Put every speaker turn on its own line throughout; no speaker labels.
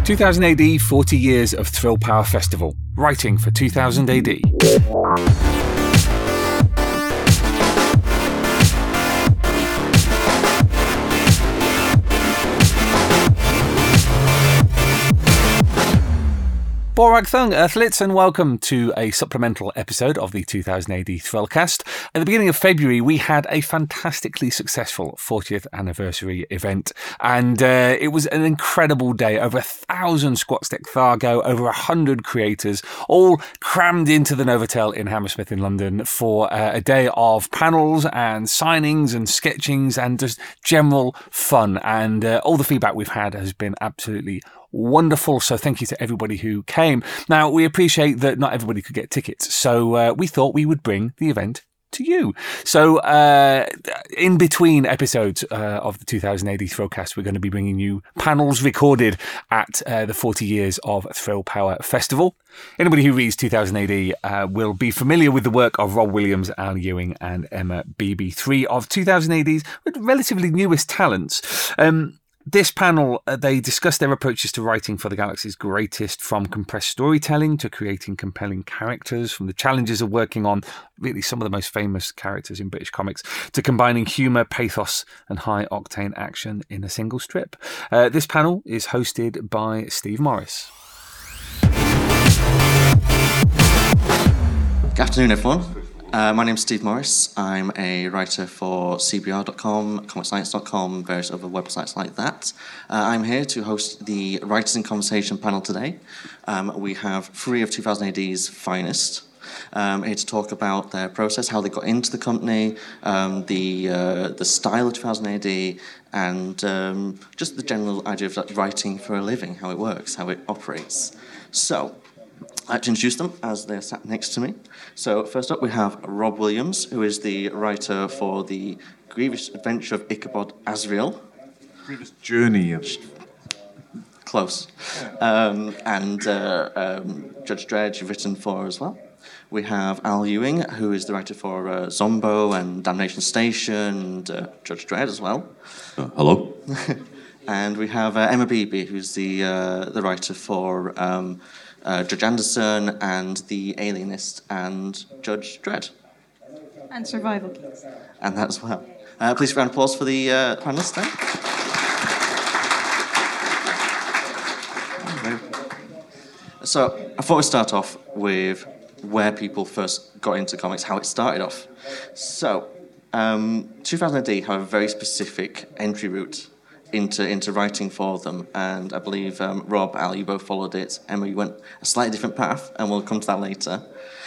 2000 AD, 40 years of Thrill Power Festival. Writing for 2000 AD. Borak Thung, Earthlets, and welcome to a supplemental episode of the 2000 AD Thrillcast. At the beginning of February, we had a fantastically successful 40th anniversary event, and it was an incredible day. Over 1,000 Squatstick Thargo, over 100 creators, all crammed into the Novotel in Hammersmith in London for a day of panels and signings and sketchings and just general fun. And all the feedback we've had has been absolutely wonderful, so thank you to everybody who came. Now, we appreciate that not everybody could get tickets, so we thought we would bring the event to you. So in between episodes of the 2000 AD Thrillcast, we're going to be bringing you panels recorded at the 40 years of Thrill Power Festival. Anybody who reads 2000 AD will be familiar with the work of Rob Williams, Al Ewing and Emma Beebe, three of 2000 AD's relatively newest talents. This panel, they discuss their approaches to writing for the galaxy's greatest, from compressed storytelling to creating compelling characters, from the challenges of working on really some of the most famous characters in British comics, to combining humour, pathos and high-octane action in a single strip. This panel is hosted by Steve Morris.
Good afternoon, everyone. My name's Steve Morris. I'm a writer for CBR.com, ComicScience.com, various other websites like that. I'm here to host the Writers in Conversation panel today. We have three of 2000 AD's finest here to talk about their process, how they got into the company, the style of 2000 AD, and just the general idea of writing for a living, how it works, how it operates. So, I'd like to introduce them as they're sat next to me. So first up we have Rob Williams, who is the writer for the Grievous Adventure of Ichabod Azrael.
Grievous Journey of...
Close. And Judge Dredd you've written for as well. We have Al Ewing, who is the writer for Zombo and Damnation Station and Judge Dredd as well.
Hello.
And we have Emma Beebe, who's the writer for... Judge Anderson and The Alienist and Judge Dredd.
And Survival Kings.
And that as well. Please round of applause for the panelists then. So I thought we'd start off with where people first got into comics, how it started off. So 2000 AD have a very specific entry route into writing for them, and I believe Rob, Al, you both followed it. Emma, you went a slightly different path, and we'll come to that later.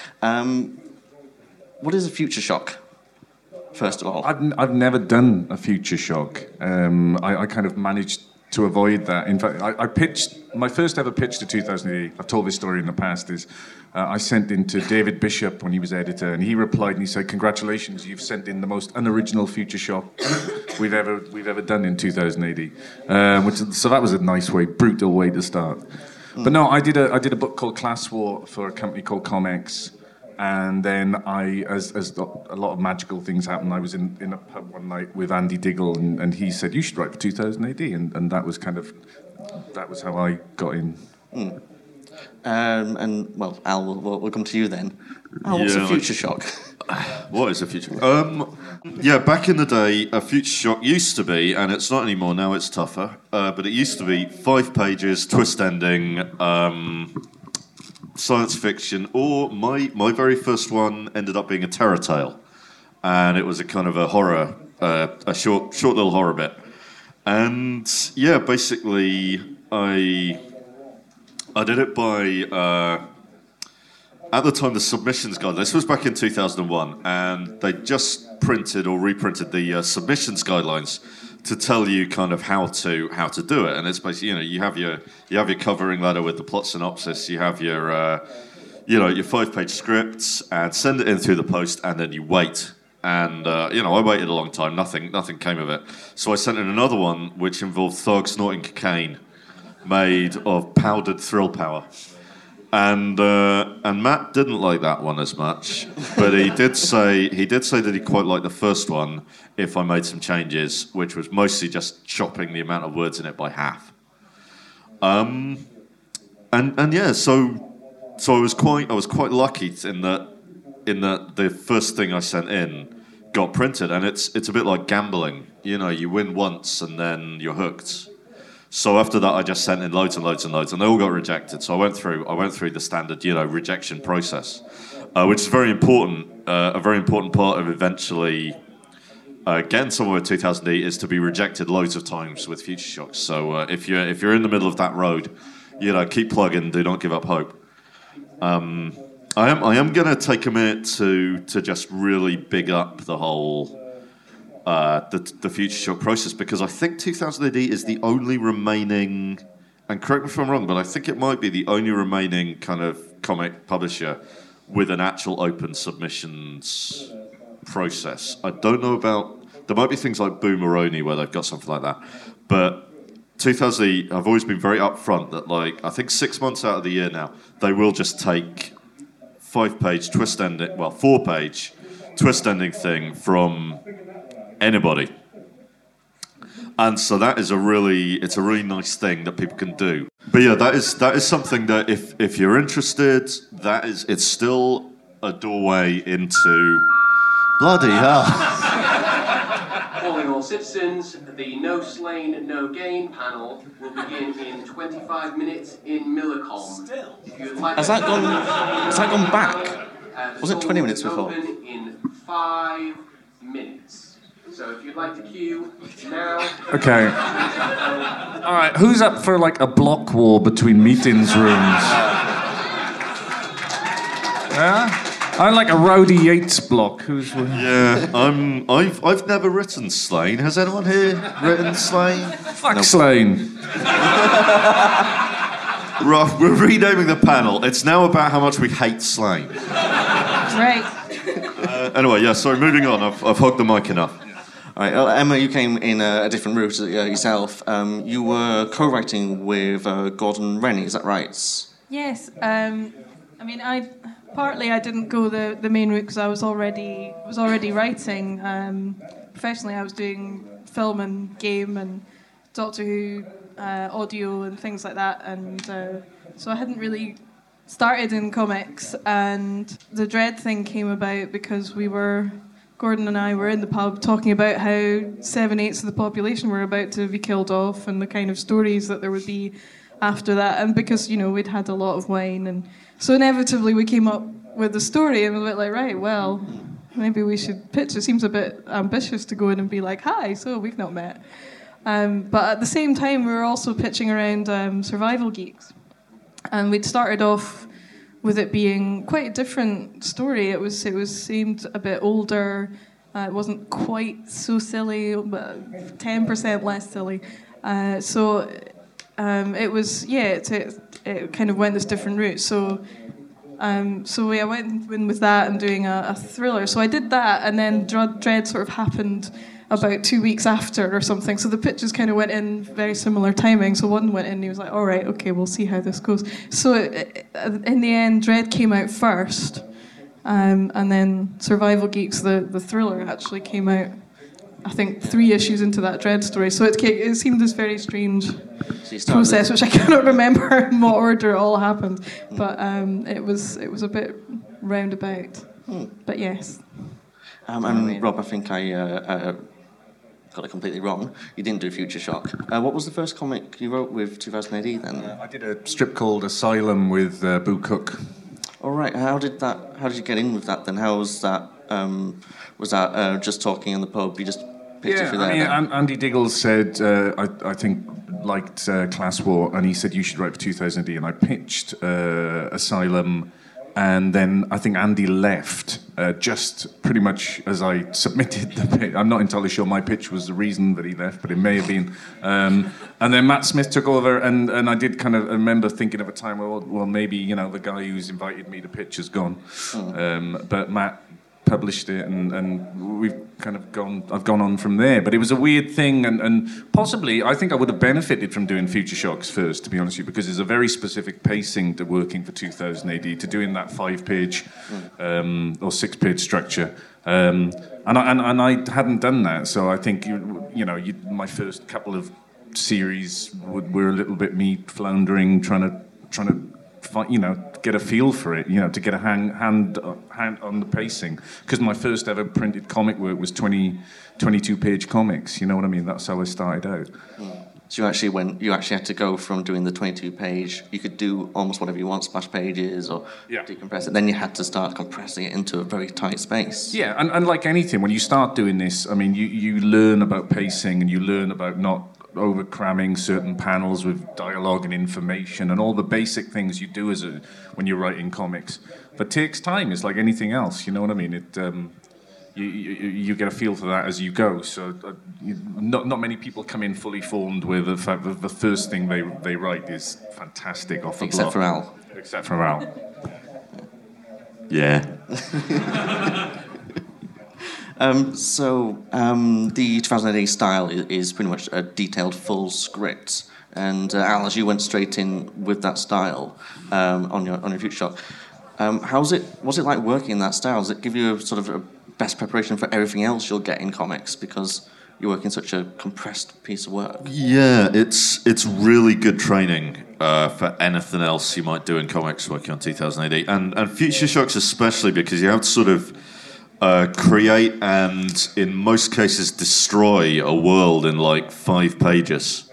What is a future shock, first of all?
I've never done a future shock. I kind of managed to avoid that. In fact, I pitched, my first ever pitch to 2000 AD, I've told this story in the past, is I sent in to David Bishop when he was editor, and he replied and he said, "Congratulations, you've sent in the most unoriginal future shock we've ever done in 2000 AD." So that was a nice way, brutal way to start. But no, I did a book called Class War for a company called Comex, and then as a lot of magical things happened, I was in a pub one night with Andy Diggle, and he said, "You should write for 2000 AD," and that was how I got in.
And well, Al, we'll come to you then. Al, what's a future shock?
What is a future shock? Yeah, back in the day, a future shock used to be, and it's not anymore, now it's tougher, but it used to be 5 pages, twist ending, science fiction, or my very first one ended up being a terror tale, and it was a kind of a horror, a short little horror bit. And yeah, basically I did it by, at the time, the submissions guide. This was back in 2001, and they just printed or reprinted the submissions guidelines to tell you kind of how to do it. And it's basically, you have your covering letter with the plot synopsis, you have your 5-page scripts, and send it in through the post, and then you wait. And I waited a long time. Nothing came of it. So I sent in another one which involved Tharg snorting cocaine, made of powdered thrill power. And Matt didn't like that one as much, but he did say that he quite liked the first one if I made some changes, which was mostly just chopping the amount of words in it by half. and yeah, so I was quite lucky in that the first thing I sent in got printed, and it's a bit like gambling. You know, you win once and then you're hooked. So after that, I just sent in loads and loads and loads, and they all got rejected. So I went through the standard, rejection process, which is very important. A very important part of eventually getting somewhere with 2008 is to be rejected loads of times with Future Shocks. So if you're in the middle of that road, keep plugging. Do not give up hope. I am going to take a minute to just really big up the whole. The Future Shock process, because I think 2000 AD is the only remaining, and correct me if I'm wrong, but I think it might be the only remaining kind of comic publisher with an actual open submissions process. I don't know about, there might be things like Boomeroni where they've got something like that, but 2000 AD, I've always been very upfront that, like, I think 6 months out of the year now, they will just take 4-page twist ending thing from anybody, and so that is it's a really nice thing that people can do. But yeah, that is something that if you're interested, it's still a doorway into bloody hell.
Calling all citizens, the No Slain, No Gain panel will begin in 25 minutes in Millicom.
Has that gone back? Was it 20 minutes before?
Open in 5 minutes. So if you'd like to queue now.
Okay. All right. Who's up for like a block war between meetings rooms? Yeah. I like a Rowdy Yates block.
Yeah. I've never written Slain. Has anyone here written Slain?
Fuck Slain.
Right. We're renaming the panel. It's now about how much we hate Slain.
Right.
Anyway, yeah. Sorry. Moving on. I've hogged the mic enough.
All right, Emma, you came in a different route yourself. You were co-writing with Gordon Rennie, is that right?
Yes. I mean, I didn't go the main route because I was already writing. Professionally, I was doing film and game and Doctor Who audio and things like that, and so I hadn't really started in comics. And the Dread thing came about because Gordon and I were in the pub talking about how 7/8 of the population were about to be killed off and the kind of stories that there would be after that. And because, we'd had a lot of wine. And so inevitably we came up with the story and we were like, right, well, maybe we should pitch. It seems a bit ambitious to go in and be like, hi, so we've not met. But at the same time, we were also pitching around Survival Geeks. And we'd started off with it being quite a different story. It seemed a bit older. It wasn't quite so silly, but 10% less silly. It was, it kind of went this different route. So I went in with that and doing a thriller. So I did that, and then Dread sort of happened about 2 weeks after or something. So the pitches kind of went in very similar timing. So one went in and he was like, all right, okay, we'll see how this goes. So in the end, Dread came out first. And then Survival Geeks, the thriller, actually came out, I think, 3 issues into that Dread story. So it seemed this very strange process, which I cannot remember in what order it all happened. But it was a bit roundabout. But yes.
And Rob, I think I got it completely wrong. You didn't do Future Shock. What was the first comic you wrote with 2000 AD then?
I did a strip called Asylum with Boo Cook.
All right. How did you get in with that then? How was that? Was that just talking in the pub? You just picked it through there?
Yeah, I mean, Andy Diggle said, I think, liked Class War, and he said you should write for 2000 AD, and I pitched Asylum. And then I think Andy left just pretty much as I submitted the pitch. I'm not entirely sure my pitch was the reason that he left, but it may have been. And then Matt Smith took over, and I did kind of remember thinking at the time, well, maybe, the guy who's invited me to pitch is gone. But Matt published it, and we've kind of I've gone on from there. But it was a weird thing, and possibly I think I would have benefited from doing Future Shocks first, to be honest with you, because there's a very specific pacing to working for 2000 AD, to doing that 5-page or 6-page structure. And I hadn't done that, so I think my first couple of series were a little bit me floundering, trying to trying to get a feel for it, to get a hand on the pacing. Because my first ever printed comic work was 22-page comics. You know what I mean? That's how I started out.
So you actually had to go from doing the 22-page, you could do almost whatever you want, splash pages or decompress it. Then you had to start compressing it into a very tight space.
Yeah, and like anything, when you start doing this, I mean, you learn about pacing and you learn about not over-cramming certain panels with dialogue and information and all the basic things you do when you're writing comics. But it takes time. It's like anything else, you know what I mean? You get a feel for that as you go. So not many people come in fully formed with the fact that the first thing they write is fantastic off the block.
Except for Al.
Yeah.
The 2008 style is pretty much a detailed full script. And Al, as you went straight in with that style on your future shock, what's it like working in that style? Does it give you a sort of a best preparation for everything else you'll get in comics because you work in such a compressed piece of work?
Yeah, it's really good training for anything else you might do in comics working on 2000 AD. And Future Shocks especially, because you have to sort of create and, in most cases, destroy a world in like 5 pages.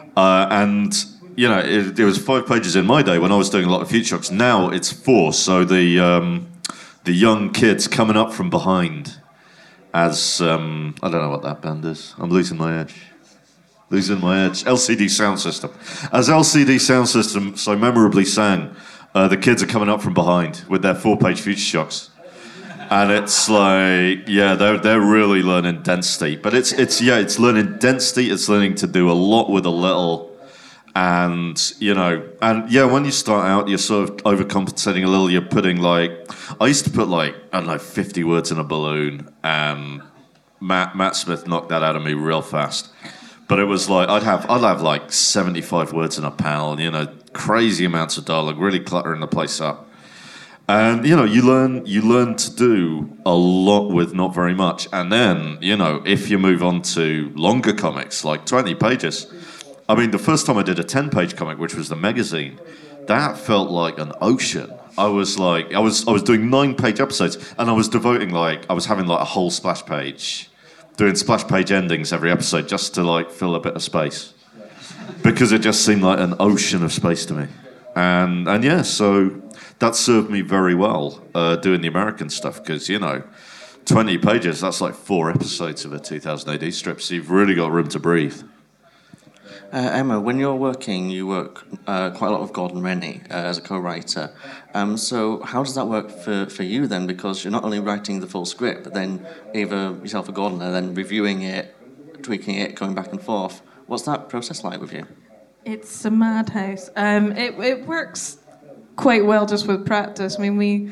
It was 5 pages in my day when I was doing a lot of Future Shocks. Now it's 4, so the young kids coming up from behind as, I don't know what that band is. I'm losing my edge. LCD Sound System. As LCD Sound System so memorably sang, the kids are coming up from behind with their 4-page Future Shocks. And it's like, they're really learning density. But it's learning density, it's learning to do a lot with a little. And when you start out, you're sort of overcompensating a little. You're putting I used to put 50 words in a balloon, and Matt Smith knocked that out of me real fast. But it was like I'd have 75 words in a panel, crazy amounts of dialogue, really cluttering the place up. And you learn to do a lot with not very much. And then if you move on to longer comics, like 20 pages. I mean, the first time I did a 10-page comic, which was the magazine, that felt like an ocean. I was doing 9-page episodes, and I was devoting I was having a whole splash page, doing splash page endings every episode just to fill a bit of space, because it just seemed like an ocean of space to me, and so that served me very well doing the American stuff, because 20 pages, that's like 4 episodes of a 2000 AD strip, so you've really got room to breathe.
Emma, when you're working, you work quite a lot with Gordon Rennie as a co-writer. So how does that work for you then? Because you're not only writing the full script, but then either yourself or Gordon are then reviewing it, tweaking it, going back and forth. What's that process like with you?
It's a madhouse. It works quite well just with practice. I mean,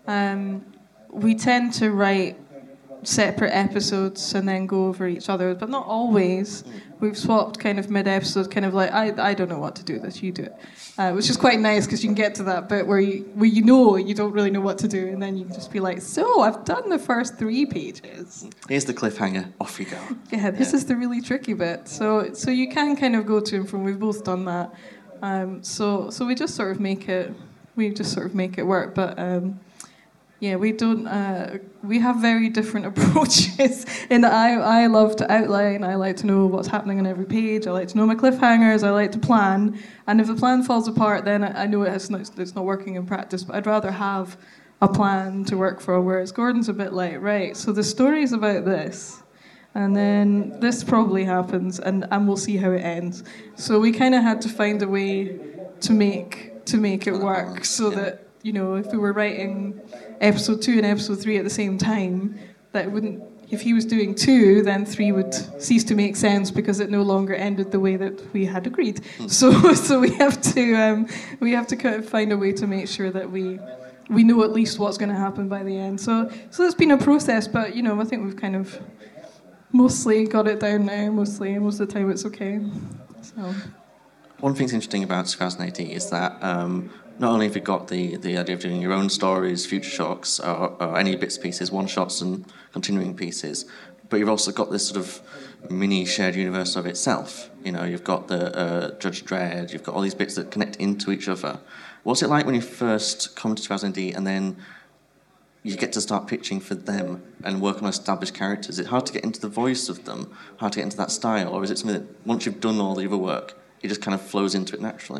we tend to write separate episodes and then go over each other, but not always. We've swapped kind of mid-episode, kind of I don't know what to do this, you do it, which is quite nice because you can get to that bit where you don't really know what to do, and then you can just be like, so I've done the first 3 pages.
Here's the cliffhanger, off you go.
This is the really tricky bit. So you can kind of go to and from. We've both done that. So we just sort of make it work, but. We don't. We have very different approaches. In that I love to outline. I like to know what's happening on every page. I like to know my cliffhangers. I like to plan. And if the plan falls apart, then I know it's not working in practice. But I'd rather have a plan to work for. Whereas Gordon's a bit like, right, so the story's about this, and then this probably happens, and we'll see how it ends. So we kind of had to find a way to make it work, so that. If we were writing episode 2 and episode 3 at the same time, that wouldn't. If he was doing 2, then 3 would cease to make sense because it no longer ended the way that we had agreed. So we have to kind of find a way to make sure that we know at least what's going to happen by the end. So it's been a process, but I think we've kind of mostly got it down now. Most of the time it's okay. So.
One thing that's interesting about 2080 is that not only have you got the idea of doing your own stories, Future Shocks, or any bits and pieces, one-shots and continuing pieces, but you've also got this sort of mini shared universe of itself. You know, you've got the Judge Dredd, you've got all these bits that connect into each other. What's it like when you first come to 2000 AD and then you get to start pitching for them and work on established characters? Is it hard to get into the voice of them, hard to get into that style, or is it something that once you've done all the other work, it just kind of flows into it naturally?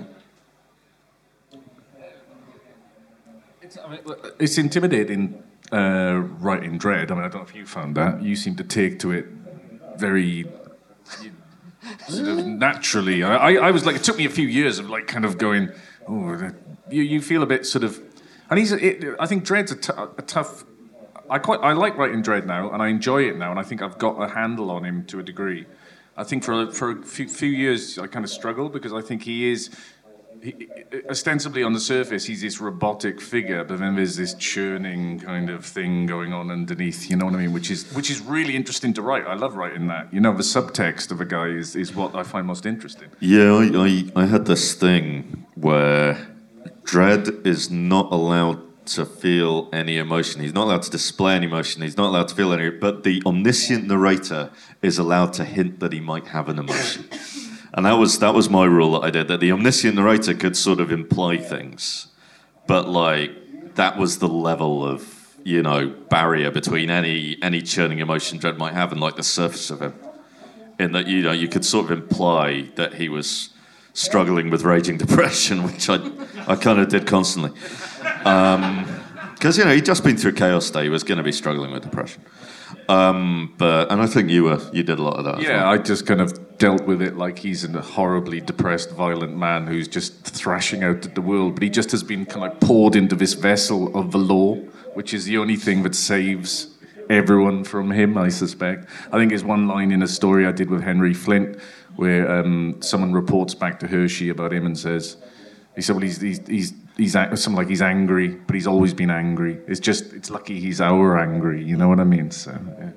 It's intimidating writing Dredd. I mean, I don't know if you found that. You seem to take to it very sort of naturally. I was like, it took me a few years of like kind of going, oh, you feel a bit sort of. And I think Dredd's a tough. I like writing Dredd now, and I enjoy it now, and I think I've got a handle on him to a degree. I think for a few years I kind of struggled because I think he ostensibly on the surface he's this robotic figure, but then there's this churning kind of thing going on underneath. You know what I mean? Which is really interesting to write. I love writing that. You know, the subtext of a guy is what I find most interesting.
Yeah, I had this thing where Dredd is not allowed to feel any emotion. He's not allowed to display any emotion. He's not allowed to feel any. But the omniscient narrator is allowed to hint that he might have an emotion. And that was my rule that I did. That the omniscient narrator could sort of imply things, but like that was the level of barrier between any churning emotion Dredd might have and like the surface of him. In that you could sort of imply that he was struggling with raging depression, which I kind of did constantly. Because he'd just been through Chaos Day, he was going to be struggling with depression. And I think you did a lot of that.
Yeah, as well. I just kind of dealt with it like he's a horribly depressed, violent man who's just thrashing out at the world, but he just has been kind of like poured into this vessel of the law, which is the only thing that saves everyone from him, I suspect. I think there's one line in a story I did with Henry Flint where someone reports back to Hershey about him and says, well, he's something like he's angry, but he's always been angry. It's lucky he's our angry, you know what I mean? So, yeah.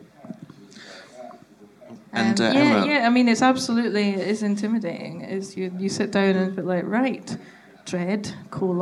And
yeah. I mean, it's intimidating. You sit down and be like, right, Dredd, :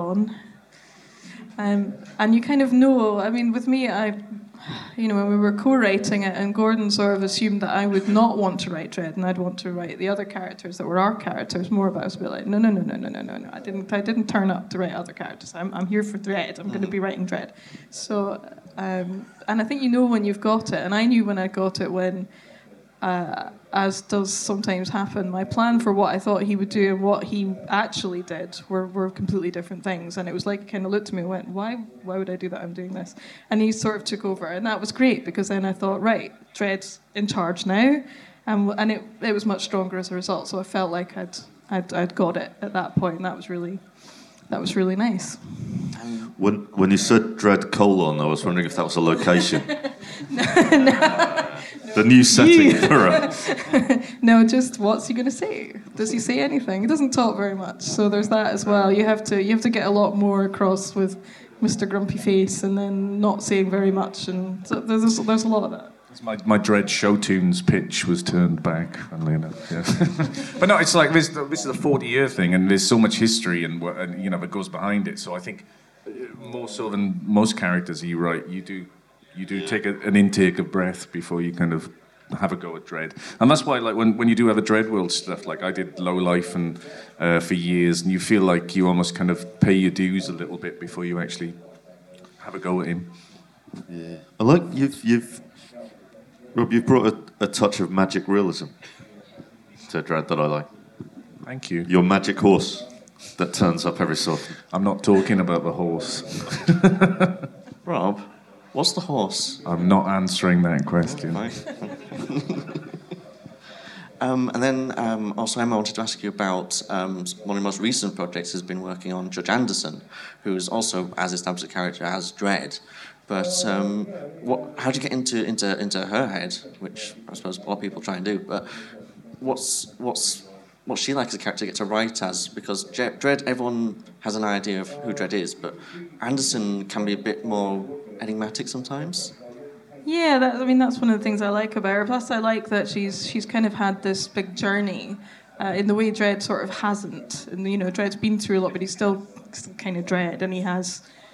and you kind of know. I mean, with me, when we were co-writing it, and Gordon sort of assumed that I would not want to write Dredd, and I'd want to write the other characters that were our characters more about us. Be like, no. I didn't turn up to write other characters. I'm here for Dredd. I'm going to be writing Dredd. So, and I think you know when you've got it, and I knew when I got it when. As does sometimes happen, my plan for what I thought he would do and what he actually did were completely different things. And it was like he kind of looked at me and went, why would I do that? I'm doing this. And he sort of took over. And that was great because then I thought, right, Dredd's in charge now. And it was much stronger as a result. So I felt like I'd got it at that point. And that was really nice.
When you said Dredd : I was wondering if that was a location.
No.
The new setting for
No, just what's he going to say? Does he say anything? He doesn't talk very much, so there's that as well. You have to get a lot more across with Mr. Grumpy Face, and then not saying very much, and so there's a lot of that.
My Dredd show tunes pitch was turned back, funnily enough. Yeah. But no, it's like this is a 40-year thing, and there's so much history and that goes behind it. So I think more so than most characters you write, you do take an intake of breath before you kind of have a go at Dredd. And that's why, like, when you do have a Dredd World stuff, like I did Low Life and for years, and you feel like you almost kind of pay your dues a little bit before you actually have a go at him.
Yeah. I like Rob, you've brought a touch of magic realism to Dredd that I like.
Thank you.
Your magic horse that turns up every so often.
I'm not talking about the horse.
Rob, what's the horse?
I'm not answering that question.
And then also Emma, I wanted to ask you about one of the most recent projects has been working on Judge Anderson, who's also as established a character as Dredd. But how do you get into her head, which I suppose a lot of people try and do, but what's she like as a character to get to write as? Because Dredd, everyone has an idea of who Dredd is, but Anderson can be a bit more enigmatic sometimes.
Yeah, that's one of the things I like about her. Plus, I like that she's kind of had this big journey in the way Dredd sort of hasn't. And Dredd's been through a lot, but he's still kind of Dredd, and he has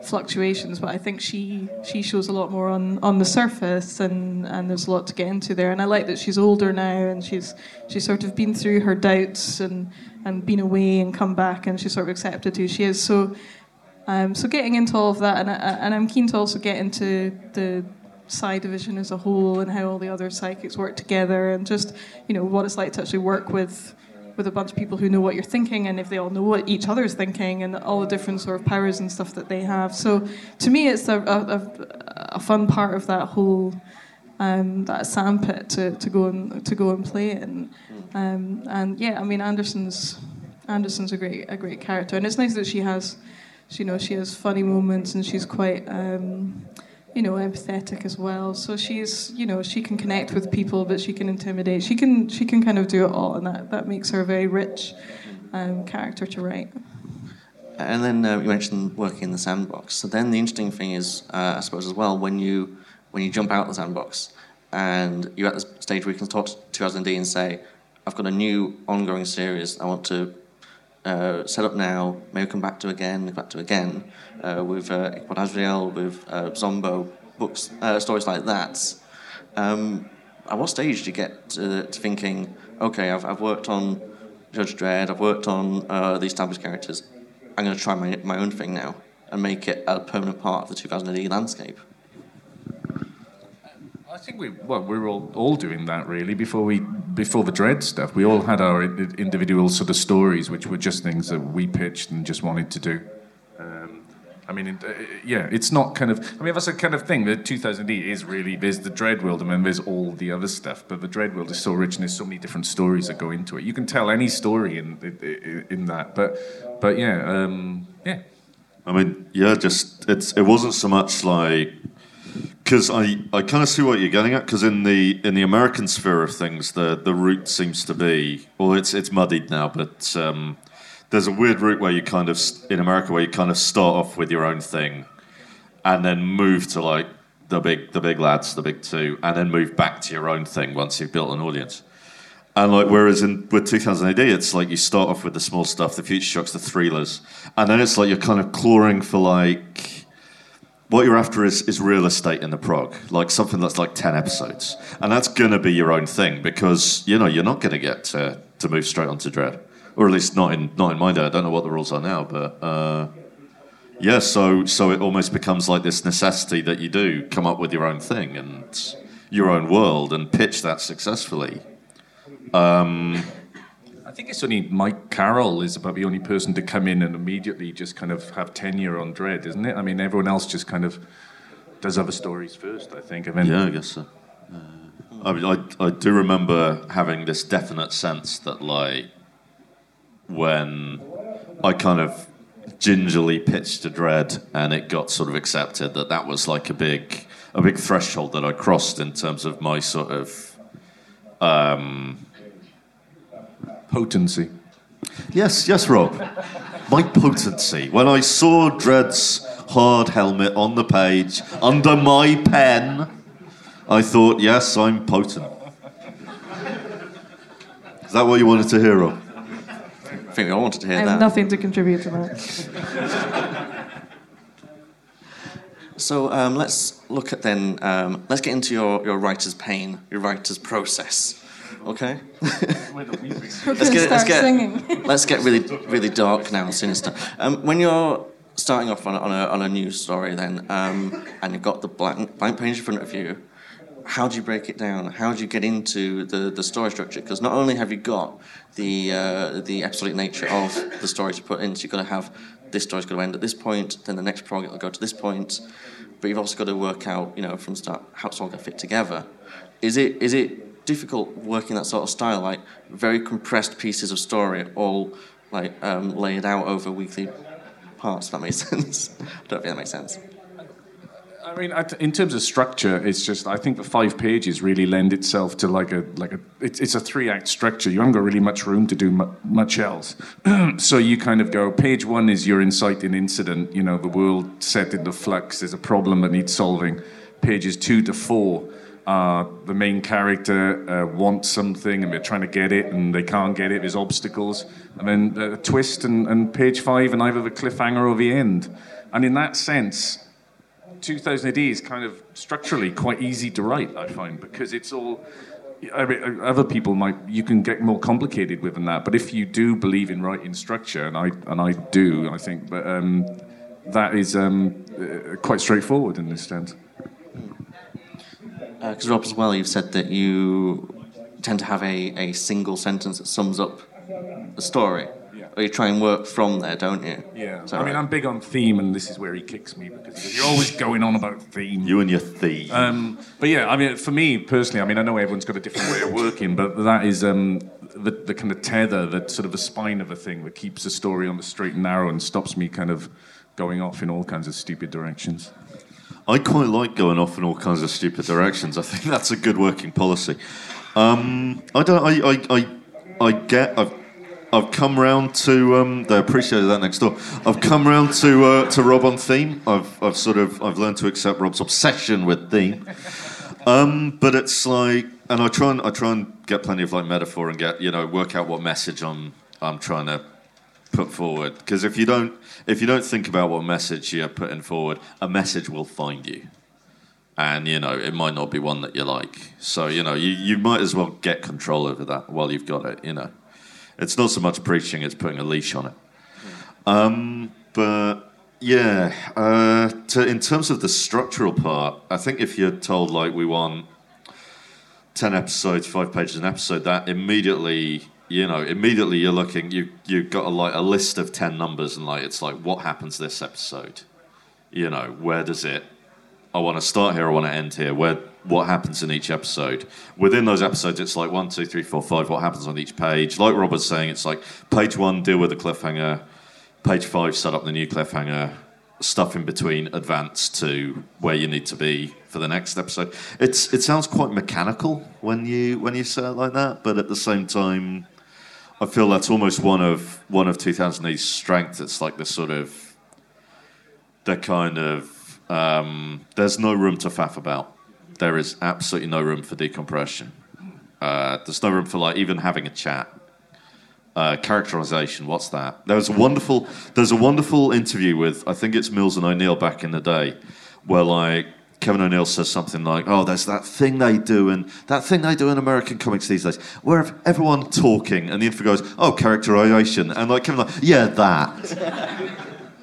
fluctuations, but I think she shows a lot more on the surface, and there's a lot to get into there. And I like that she's older now, and she's sort of been through her doubts and been away and come back, and she's sort of accepted who she is. So getting into all of that, and I'm keen to also get into the Psi Division as a whole and how all the other psychics work together, and just what it's like to actually work with a bunch of people who know what you're thinking, and if they all know what each other's thinking, and all the different sort of powers and stuff that they have. So to me, it's a fun part of that whole that sandpit to go and play in. And yeah, I mean, Anderson's a great character, and it's nice that she has funny moments, and she's quite empathetic as well. So she's, she can connect with people, but she can intimidate. She can kind of do it all, and that makes her a very rich character to write.
And then you mentioned working in the sandbox. So then the interesting thing is, I suppose as well, when you jump out of the sandbox and you're at the stage where you can talk to 2000D and say, I've got a new ongoing series I want to set up now, maybe come back to again, with Iqbal Azrael, with Zombo, books, stories like that. At what stage do you get to thinking, okay, I've worked on Judge Dredd, I've worked on the established characters, I'm going to try my own thing now and make it a permanent part of the 2000 landscape?
I think we're all doing that really. Before the Dredd stuff, we all had our individual sort of stories, which were just things that we pitched and just wanted to do. It's not kind of. I mean, that's a kind of thing. The 2000E is really, there's the Dredd world, and then there's all the other stuff. But the Dredd world is so rich, and there's so many different stories that go into it. You can tell any story in that. But yeah.
I mean, yeah, it wasn't so much like. Because I kind of see what you're getting at. Because in the American sphere of things, the route seems to be, well, it's muddied now, but there's a weird route where you kind of in America where you kind of start off with your own thing, and then move to like the big lads, the big two, and then move back to your own thing once you've built an audience. And like whereas with 2000 AD, it's like you start off with the small stuff, the Future Shocks, the thrillers, and then it's like you're kind of clawing for like. What you're after is real estate in the prog, like something that's like 10 episodes. And that's going to be your own thing because, you're not going to get to move straight onto Dredd. Or at least not in my day. I don't know what the rules are now, but so it almost becomes like this necessity that you do come up with your own thing and your own world and pitch that successfully.
I think it's only Mike Carroll is about the only person to come in and immediately just kind of have tenure on Dredd, isn't it? I mean, everyone else just kind of does other stories first, I think. And then
yeah, I guess so. I mean, I do remember having this definite sense that, like, when I kind of gingerly pitched to Dredd and it got sort of accepted, that was like a big threshold that I crossed in terms of my sort of
potency.
Yes, Rob. My potency. When I saw Dredd's hard helmet on the page under my pen, I thought, yes, I'm potent. Is that what you wanted to hear, Rob?
I think we all wanted to hear
I
that.
have nothing to contribute to that.
So let's look at then. Let's get into your writer's pain, your writer's process. Okay. Let's get really dark now, sinister. When you're starting off on a new story, then, and you've got the blank page in front of you, how do you break it down? How do you get into the story structure? Because not only have you got the episodic nature of the story to put in, so you've got to have this story's got to end at this point, then the next prog will go to this point, but you've also got to work out, from the start, how it's all going to fit together. Is it difficult working that sort of style, like very compressed pieces of story, all like laid out over weekly parts? If that makes sense. I don't know if that makes sense.
I mean, in terms of structure, it's just I think the 5 pages really lend itself to it's a 3-act structure. You haven't got really much room to do much else. So you kind of go, page 1 is your inciting incident. The world set into flux. There's a problem that needs solving. Pages 2 to 4. The main character wants something and they're trying to get it and they can't get it, there's obstacles, and then a twist and page 5 and either the cliffhanger or the end. And in that sense, 2000 AD is kind of structurally quite easy to write, I find, because it's all... Other people you can get more complicated with than that, but if you do believe in writing structure, and I do, I think, but that is quite straightforward in this sense.
Because Rob, as well, you've said that you tend to have a single sentence that sums up the story.
Yeah.
Or you try and work from there, don't you?
Yeah.
I mean,
I'm big on theme, and this is where he kicks me, because you're always going on about theme.
You and your theme.
But yeah, I mean, for me personally, I mean, I know everyone's got a different way of working, but that is the kind of tether, that sort of the spine of a thing that keeps the story on the straight and narrow and stops me kind of going off in all kinds of stupid directions.
I quite like going off in all kinds of stupid directions. I think that's a good working policy. I've come round to. They appreciated that next door. I've come round to Rob on theme. I've learned to accept Rob's obsession with theme. But it's like, and I try and get plenty of like metaphor and work out what message I'm trying to put forward. Because if you don't think about what message you're putting forward, a message will find you. And, it might not be one that you like. So, you might as well get control over that while you've got it, It's not so much preaching, it's putting a leash on it. But, yeah, in terms of the structural part, I think if you're told, like, we want 10 episodes, 5 pages an episode, that immediately you're looking, you've got a list of 10 numbers, and, like, it's like, what happens this episode? Where does it... I want to start here, I want to end here. What happens in each episode? Within those episodes, it's like 1, 2, 3, 4, 5. What happens on each page? Like Rob was saying, it's like page 1, deal with the cliffhanger. Page 5, set up the new cliffhanger. Stuff in between, advance to where you need to be for the next episode. It sounds quite mechanical when you say it like that, but at the same time, I feel that's almost one of 2008's strengths. It's like this sort of the kind of. There's no room to faff about. There is absolutely no room for decompression. There's no room for like even having a chat. Characterization, what's that? There's a wonderful interview with, I think it's Mills and O'Neill back in the day, where like Kevin O'Neill says something like, "Oh, there's that thing they do in American comics these days, where everyone talking," and the info goes, "Oh, characterization," and like Kevin, like, "Yeah, that."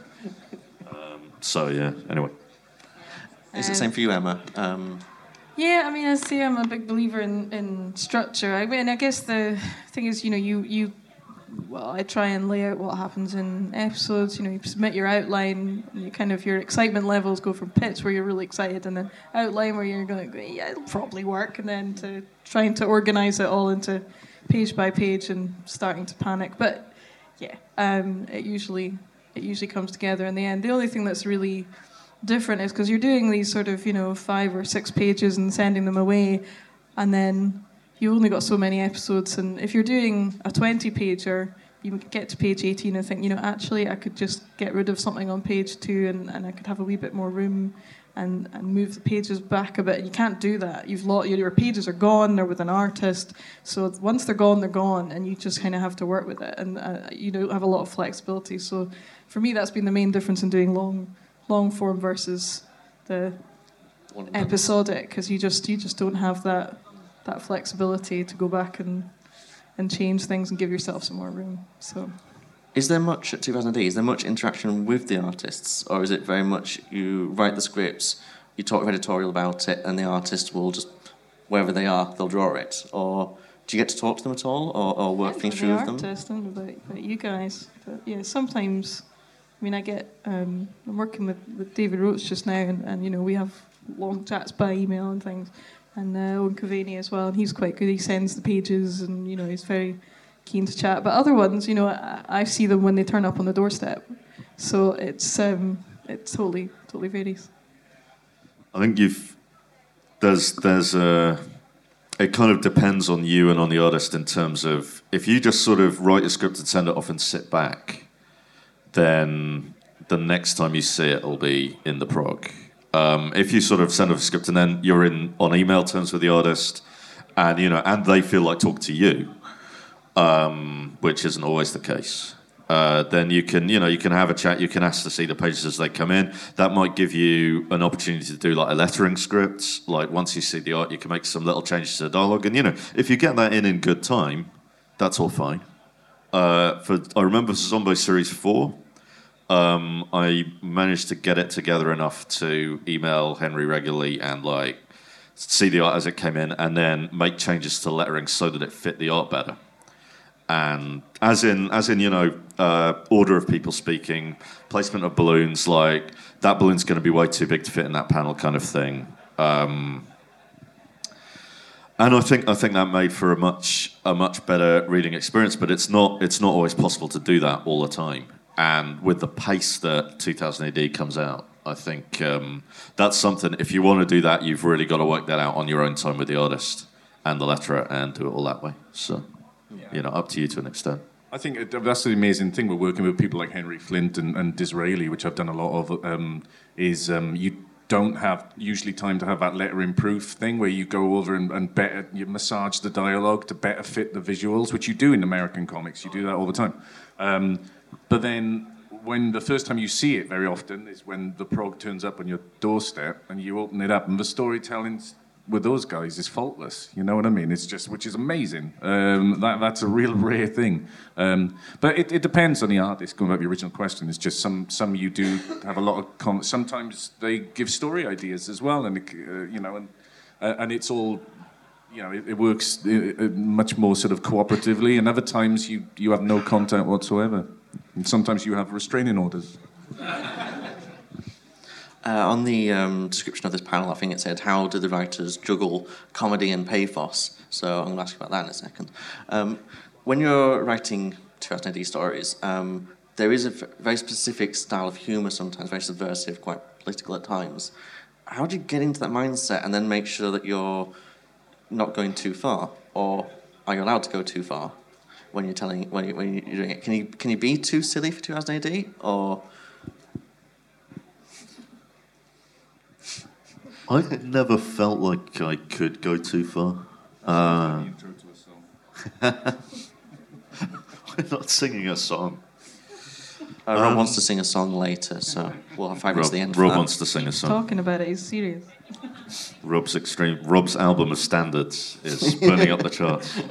So yeah. Anyway.
Is it the same for you, Emma?
Yeah, I mean, I say I'm a big believer in structure. I mean, I guess the thing is, I try and lay out what happens in episodes. You submit your outline, your excitement levels go from pitch where you're really excited, and then outline where you're going, yeah, it'll probably work, and then to trying to organise it all into page by page and starting to panic. But yeah, it usually comes together in the end. The only thing that's really different is because you're doing these sort of 5 or 6 pages and sending them away, and then you only got so many episodes, and if you're doing a 20-pager, you get to page 18 and think, actually I could just get rid of something on page 2 and I could have a wee bit more room and move the pages back a bit. And you can't do that. Your pages are gone, they're with an artist, so once they're gone, and you just kind of have to work with it, and you don't have a lot of flexibility. So for me, that's been the main difference in doing long form versus the episodic, because you just don't have that flexibility to go back and change things and give yourself some more room. So,
is there much at 2000 AD? Is there much interaction with the artists, or is it very much you write the scripts, you talk editorial about it, and the artist will just wherever they are, they'll draw it? Or do you get to talk to them at all, or work things through with them?
I don't know about you guys, but yeah, sometimes. I mean, I'm working with David Roach just now, and we have long chats by email and things, and Owen Cavani as well, and he's quite good. He sends the pages, and he's very keen to chat. But other ones, I see them when they turn up on the doorstep, so it totally varies.
I think it kind of depends on you and on the artist in terms of if you just sort of write a script and send it off and sit back, then the next time you see it will be in the prog. If you sort of send off a script and then you're on email terms with the artist, and and they feel like talking to you, which isn't always the case, then you can have a chat. You can ask to see the pages as they come in. That might give you an opportunity to do like a lettering script. Like once you see the art, you can make some little changes to the dialogue. And if you get that in good time, that's all fine. I remember Zombie Series 4. I managed to get it together enough to email Henry regularly and like see the art as it came in, and then make changes to lettering so that it fit the art better. And as in, order of people speaking, placement of balloons, like that balloon's going to be way too big to fit in that panel, kind of thing. And I think that made for a much better reading experience. But it's not always possible to do that all the time. And with the pace that 2000 AD comes out, I think that's something. If you want to do that, you've really got to work that out on your own time with the artist and the letterer, and do it all that way. So. Yeah. Up to you to an extent.
I think that's the amazing thing. We're working with people like Henry Flint and Disraeli, which I've done a lot of, you don't have usually time to have that lettering proof thing where you go over and better, you massage the dialogue to better fit the visuals, which you do in American comics. You do that all the time. But then when the first time you see it very often is when the prog turns up on your doorstep and you open it up and the storytelling's with those guys is faultless, you know what I mean? It's just, which is amazing. That's a real rare thing. But it depends on the artist. Going back to the original question, it's just some you do have a lot of sometimes they give story ideas as well, and and it's all, it works much more sort of cooperatively. And other times you have no content whatsoever, and sometimes you have restraining orders.
On the description of this panel, I think it said, how do the writers juggle comedy and pathos? So I'm going to ask you about that in a second. When you're writing 2000 AD stories, there is a very specific style of humour sometimes, very subversive, quite political at times. How do you get into that mindset and then make sure that you're not going too far? Or are you allowed to go too far when you're doing it? Can you be too silly for 2000 AD? Or...
I've never felt like I could go too far. We're not singing a song.
Rob wants to sing a song later, so we'll have 5 minutes at the end.
Rob wants to sing a song.
Talking about it, he's serious.
Rob's album of standards is burning up the charts.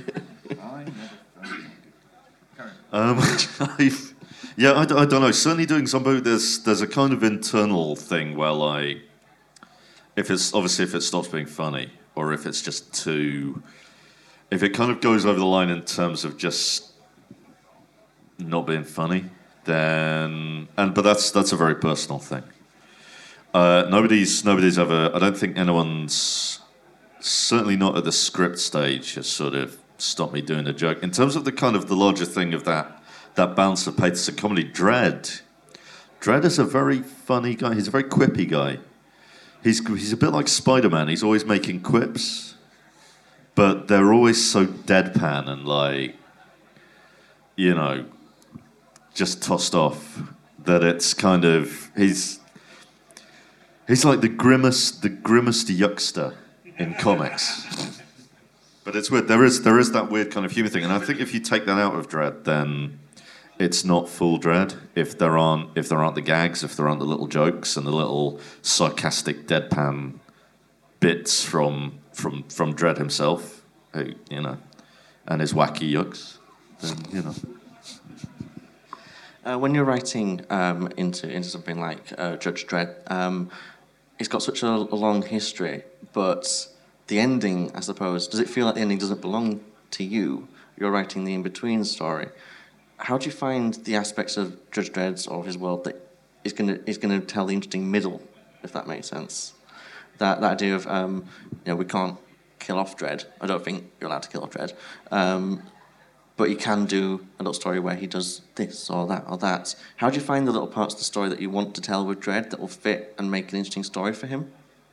I don't know. Certainly doing Zombie, there's a kind of internal thing where if it stops being funny, or if it's just if it kind of goes over the line in terms of just not being funny, but that's a very personal thing. Nobody's ever, I don't think anyone's, certainly not at the script stage, has sort of stopped me doing a joke. In terms of the larger thing of that balance of pathos and comedy, Dredd is a very funny guy. He's a very quippy guy. He's a bit like Spider-Man. He's always making quips, but they're always so deadpan and just tossed off that it's kind of he's like the grimmest yuckster in comics. But it's weird. There is that weird kind of humor thing, and I think if you take that out of Dredd, then it's not full Dredd. If there aren't the gags, if there aren't the little jokes and the little sarcastic deadpan bits from Dredd himself, who, and his wacky yucks, then
When you're writing into something like Judge Dredd, it's got such a long history, but the ending, I suppose, does it feel like the ending doesn't belong to you? You're writing the in-between story. How do you find the aspects of Judge Dredd or his world that is going to tell the interesting middle, if that makes sense? That idea of we can't kill off Dredd. I don't think you're allowed to kill off Dredd, but you can do a little story where he does this or that or that. How do you find the little parts of the story that you want to tell with Dredd that will fit and make an interesting story for him?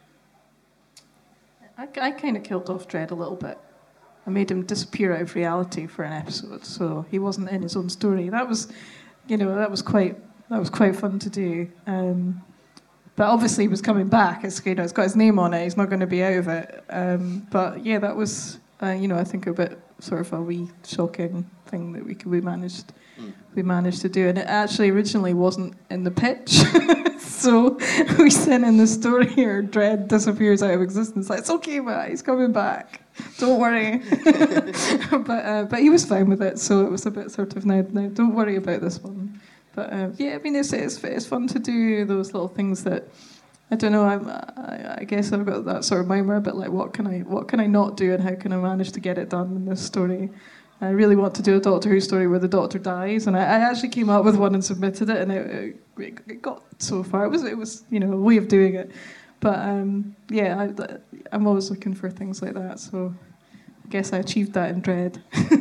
I kind of killed off Dredd a little bit. I made him disappear out of reality for an episode, so he wasn't in his own story. That was quite fun to do. But obviously, he was coming back. It's got his name on it. He's not going to be out of it. But yeah, that was I think a bit sort of a wee shocking thing that we managed to do, and it actually originally wasn't in the pitch. So we sent in the story where Dredd disappears out of existence. Like, it's okay, Matt, he's coming back. Don't worry. But he was fine with it, so it was a bit sort of, now don't worry about this one. But yeah, I mean, it's fun to do those little things that, I don't know, I guess I've got that sort of mind where a bit like, what can I not do, and how can I manage to get it done in this story? I really want to do a Doctor Who story where the Doctor dies, and I actually came up with one and submitted it, and it got so far. It was a way of doing it, but yeah, I'm always looking for things like that. So I guess I achieved that in Dredd.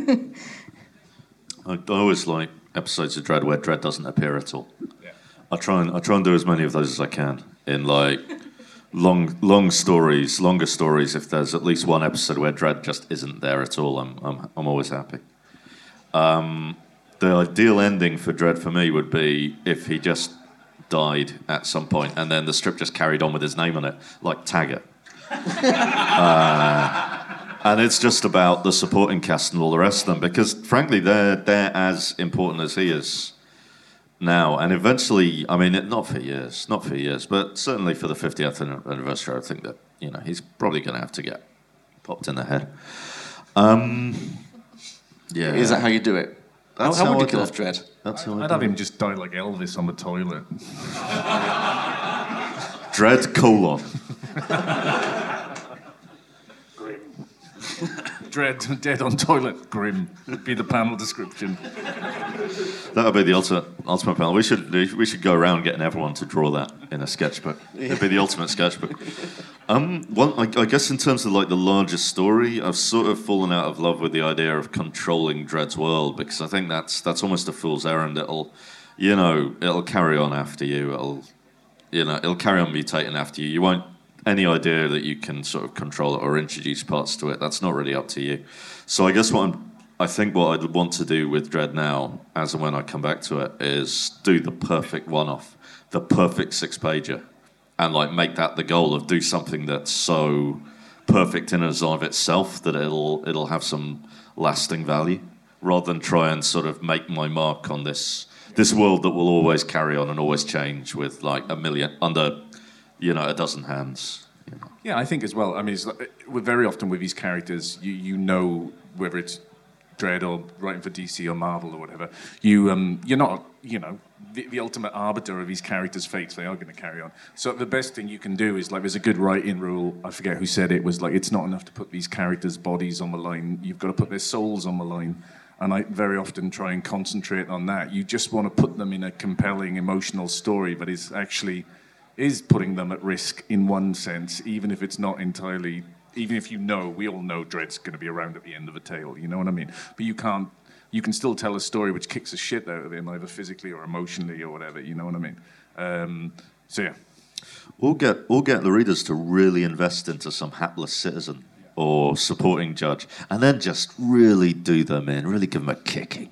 I always like episodes of Dredd where Dredd doesn't appear at all. Yeah. I try and do as many of those as I can in like longer stories. If there's at least one episode where Dredd just isn't there at all, I'm always happy. The ideal ending for Dredd for me would be if he just died at some point and then the strip just carried on with his name on it, like Taggart. And it's just about the supporting cast and all the rest of them, because frankly they're as important as he is now, and eventually, I mean, not for years, but certainly for the 50th anniversary, I think that he's probably going to have to get popped in the head. Yeah,
is that how you do it? How would you kill off Dredd?
I'd have him just die like Elvis on the toilet.
Dredd :
Dredd, dead on toilet, grim, would be the panel description.
That would be the ultimate panel. We should go around getting everyone to draw that in a sketchbook. It'd be the ultimate sketchbook. I guess in terms of like the larger story, I've sort of fallen out of love with the idea of controlling Dredd's world, because I think that's almost a fool's errand. It'll carry on after you. It'll carry on mutating after you. You won't any idea that you can sort of control it or introduce parts to it. That's not really up to you. So I guess what I'd want to do with Dredd now, as and when I come back to it, is do the perfect one-off, the perfect 6-pager, and like make that the goal of do something that's so perfect in and of itself that it'll have some lasting value, rather than try and sort of make my mark on this world that will always carry on and always change with like under a dozen hands.
Yeah, I think as well. I mean, very often with these characters, you know whether it's Dredd or writing for DC or Marvel or whatever, you're not, the ultimate arbiter of these characters' fates. They are going to carry on. So the best thing you can do is, like, there's a good writing rule, I forget who said it, was like, it's not enough to put these characters' bodies on the line, you've got to put their souls on the line. And I very often try and concentrate on that. You just want to put them in a compelling, emotional story, but is putting them at risk in one sense, even if it's not entirely, even if we all know Dredd's going to be around at the end of the tale, you know what I mean? But you can still tell a story which kicks the shit out of him, either physically or emotionally or whatever, you know what I mean? So yeah.
We'll get the readers to really invest into some hapless citizen or supporting judge, and then just really do them in, really give them a kicking.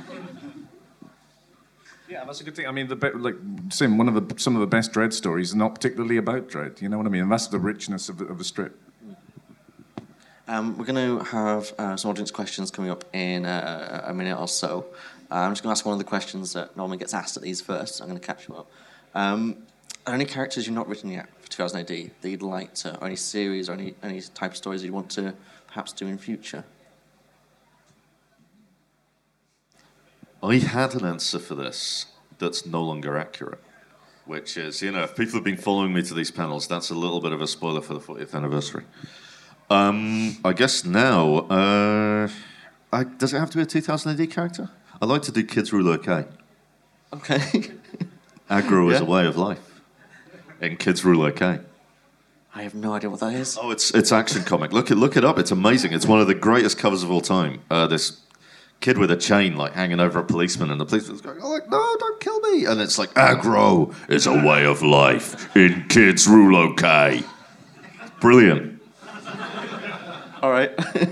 Yeah, that's a good thing. I mean, some of the best Dredd stories are not particularly about Dredd. You know what I mean? And that's the richness of the strip.
We're going to have some audience questions coming up in a minute or so. I'm just going to ask one of the questions that normally gets asked at these first. I'm going to catch you up. Are there any characters you've not written yet for 2000 AD that you'd like to, or any series or any type of stories you want to perhaps do in future?
I had an answer for this that's no longer accurate, which is, if people have been following me to these panels, that's a little bit of a spoiler for the 40th anniversary. I guess now, does it have to be a 2000 AD character? I'd like to do Kids Rule OK.
Okay.
Aggro is a way of life in Kids Rule OK.
I have no idea what that is.
Oh, it's Action Comic. Look it up. It's amazing. It's one of the greatest covers of all time. This kid with a chain, like, hanging over a policeman, and the policeman's going, "Oh, no, don't kill me!" And it's like, aggro is a way of life in Kids Rule OK. Brilliant.
All right.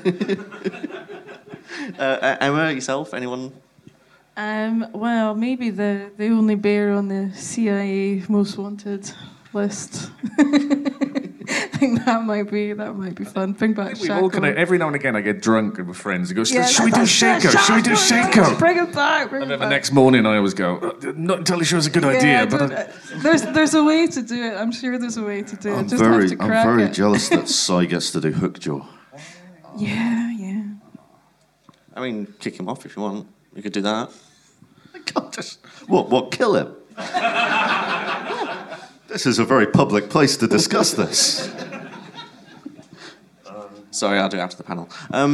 Emma, yourself, anyone?
Well, maybe the only bear on the CIA most wanted list. think that might be fun. Bring back
We've all
Shackle.
every now and again I get drunk with friends and go,
Yeah,
should we do Shaco? Should we do Shaco?
Bring it back. Bring
And
it
then the
back.
next morning I always go, not entirely sure it's a good idea, but
there's a way to do it. I'm sure there's a way to do it.
I'm
Just have to crack
very
it.
jealous that Sai gets to do Hookjaw.
Yeah.
I mean, kick him off if you want. You could do that.
I can't just what kill him? This is a very public place to discuss this.
Sorry, I'll do it after the panel.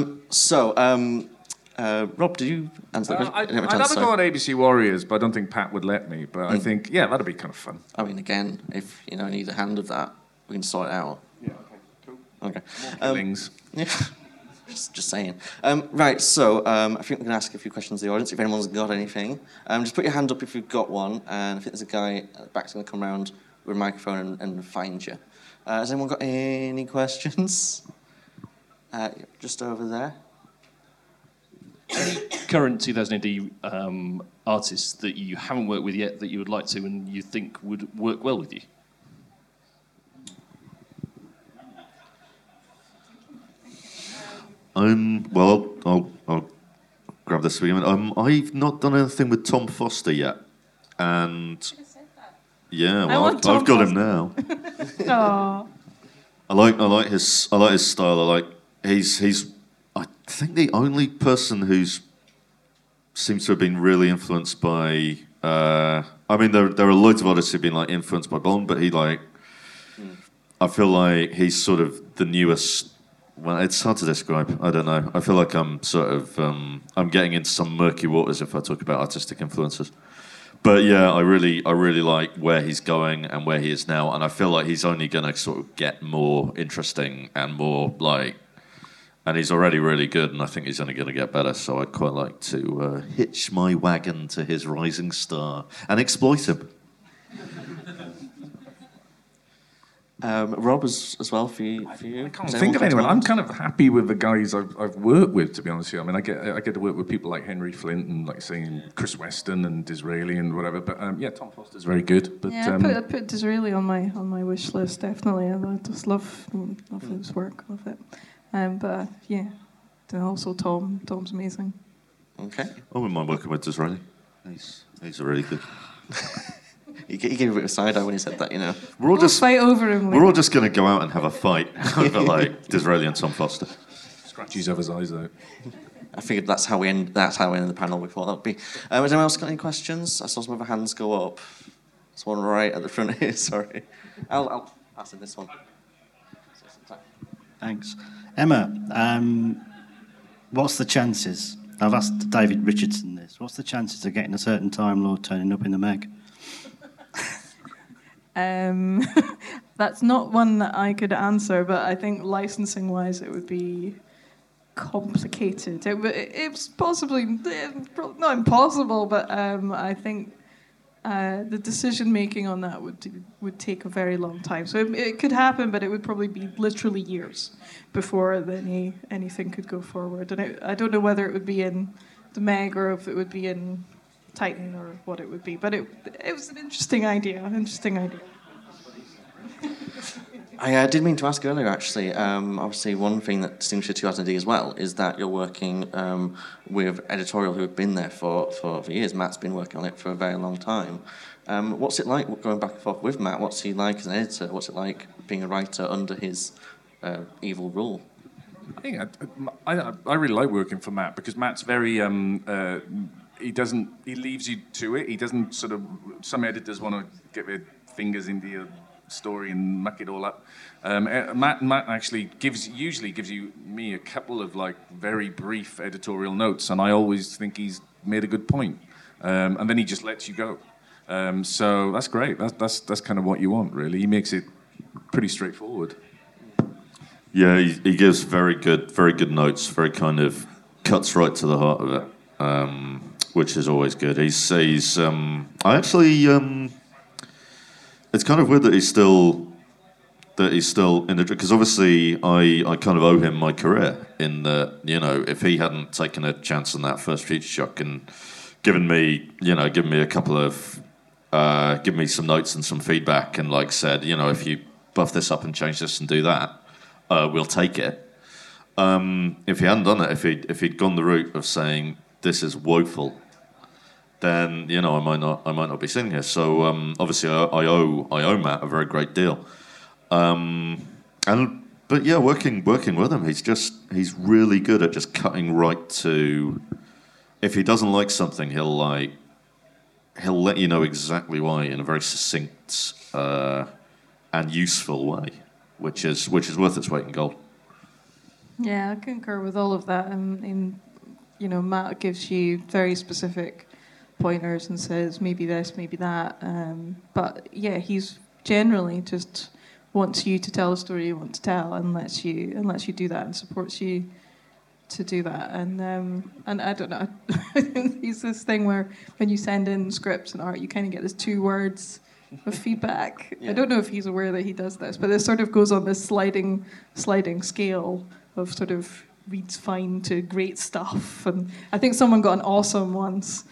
Rob, did you answer that question?
I'd
didn't have a
have
chance,
a go on ABC Warriors, but I don't think Pat would let me. But I think, yeah, that'd be kind of fun.
I mean, again, if you need a hand of that, we can sort it out.
Yeah, okay, cool.
Okay.
Killings.
Yeah. Just saying. Right, so I think we're going to ask a few questions to the audience. If anyone's got anything, just put your hand up if you've got one. And I think there's a guy at the back's going to come around with a microphone and find you. Has anyone got any questions? Just over there.
Any current 2000 AD artists that you haven't worked with yet that you would like to and you think would work well with you?
Well, I'll grab this for you. I've not done anything with Tom Foster yet, and yeah, well,
want
I've
Tom
got him now.
Oh.
I like his style. He's I think the only person who's seems to have been really influenced by. I mean, there are loads of artists who've been influenced by Bond, but I feel like he's sort of the newest. Well, it's hard to describe. I don't know. I feel like I'm sort of I'm getting into some murky waters if I talk about artistic influences. But yeah, I really like where he's going and where he is now, and I feel like he's only going to sort of get more interesting and more and he's already really good, and I think he's only going to get better. So I'd quite like to hitch my wagon to his rising star and exploit him.
Rob, as well for you.
I can't think of anyone. I'm kind of happy with the guys I've worked with, to be honest with you. I mean, I get to work with people like Henry Flint and saying Chris Weston and Disraeli and whatever. But yeah, Tom Foster's very good. But
Yeah, I'd put Disraeli on my wish list, definitely. I just love his work, love it. But yeah, then also Tom's amazing.
Okay.
I wouldn't mind working with Disraeli. He's really good.
He gave a bit of side eye when he said that,
We're all just
Fight over him.
we're all just going to go out and have a fight over Disraeli and Tom Foster.
scratches over his eyes out.
I figured that's how we end the panel. We thought that would be. Has anyone else got any questions? I saw some other hands go up. There's one right at the front here. Sorry, I'll pass in this one.
Thanks, Emma. What's the chances? I've asked David Richardson this. What's the chances of getting a certain Time Lord turning up in the Meg?
That's not one that I could answer, but I think licensing-wise, it would be complicated. It's possibly not impossible, but I think the decision-making on that would take a very long time. So it could happen, but it would probably be literally years before anything could go forward. And I don't know whether it would be in the Meg or if it would be in Titan or what it would be. But it was an interesting idea.
I did mean to ask earlier, actually. Obviously, one thing that distinguishes 2000D as well is that you're working with editorial who have been there for years. Matt's been working on it for a very long time. What's it like going back and forth with Matt? What's he like as an editor? What's it like being a writer under his evil rule?
I think I really like working for Matt because Matt's very he leaves you to it. He doesn't sort of. Some editors want to get their fingers into your story and muck it all up. Matt actually usually gives me a couple of very brief editorial notes, and I always think he's made a good point. And then he just lets you go. So that's great. That's kind of what you want, really. He makes it pretty straightforward.
Yeah, he gives very good notes. Very kind of cuts right to the heart of it, which is always good. He says, I actually. It's kind of weird that he's still in the, because obviously I kind of owe him my career in that, if he hadn't taken a chance on that first Future Shock and given me a couple of given me some notes and some feedback and said, if you buff this up and change this and do that, we'll take it. If he hadn't done it, if he'd gone the route of saying this is woeful, then I might not be sitting here. So obviously I owe Matt a very great deal. But yeah, working with him, he's really good at just cutting right to. If he doesn't like something, he'll let you know exactly why in a very succinct and useful way, which is worth its weight in gold.
Yeah, I concur with all of that. Matt gives you very specific pointers and says maybe this, maybe that. But yeah, he's generally just wants you to tell a story you want to tell and lets you do that and supports you to do that. And I don't know, he's this thing where when you send in scripts and art, you kind of get this 2 words of feedback. Yeah. I don't know if he's aware that he does this, but it sort of goes on this sliding scale of sort of reads fine to great stuff, and I think someone got an awesome once.